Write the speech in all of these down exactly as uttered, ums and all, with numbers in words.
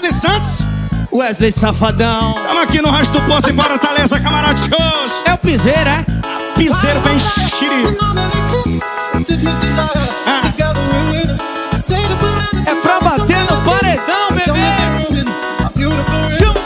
Deble Santos, Wesley Safadão. tamo aqui no Rancho do Poço em Fortaleza, camarada shows. É o piseiro, é? Piseiro vem xiri. Ah. É pra bater no paredão, bebê. Chama.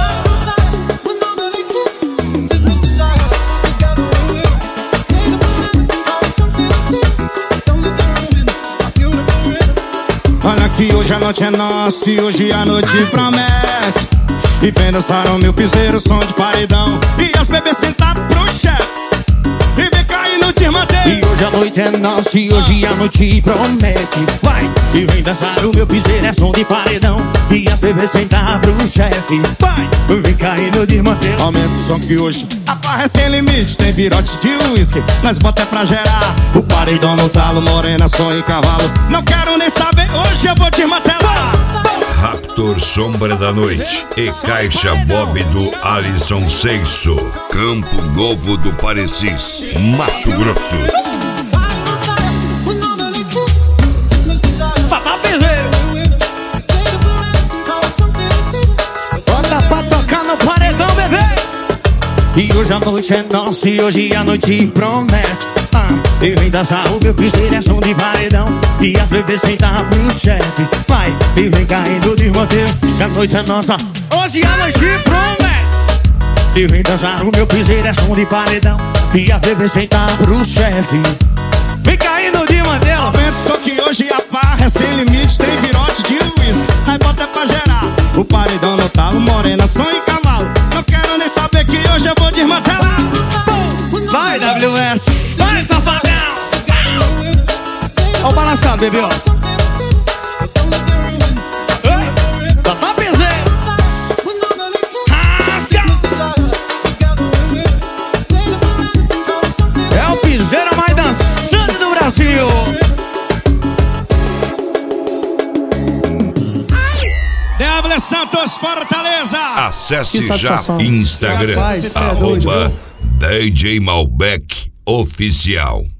Olha que hoje a noite é nossa e hoje a noite promete. E vem dançar o meu piseiro, som de paredão. E as bebês sentar pro chefe e vem cair no desmanteiro. E hoje a noite é nossa e hoje a noite promete. Vai! E vem dançar o meu piseiro, é som de paredão. E as bebês sentar pro chefe. Vai! Vem cair no desmanteiro. Aumenta o som que hoje a farra é sem limite. Tem virote de uísque, nós bota é pra gerar. O paredão no talo, morena, som e cavalo. Não quero nem saber, hoje eu vou desmantelar. Raptor Sombra da Noite e Caixa Bob do Alisson Seixo. Campo Novo do Parecis, Mato Grosso. Papá piseiro. Bota pra tocar no paredão, bebê. E hoje a noite é nossa e hoje a noite promete. Ah, e vem dançar o meu piseiro, é som de paredão. E as bebês sentar pro chefe. Vai, e vem caindo de roteiro. Que a noite é nossa, hoje a noite promete. E vem dançar o meu piseiro, é som de paredão. E as bebês sentar pro chefe. Vem caindo de mantel. Aumenta o som que hoje a farra é sem limite. Tem virote de uísque, aí bota é pra gerar. O paredão no talo, morena, som e cavalo. Não quero nem saber que hoje eu vou desmantelar. Vai, W S, vai, safadão. Ó o balançado, bebê, ó. Papá piseiro. Rasga. É o piseiro mais dançante do Brasil. Deble Santos, Fortaleza. Acesse Que já satisfação. Instagram, Rapaz, você é doido, arroba viu? D J Malbec Oficial.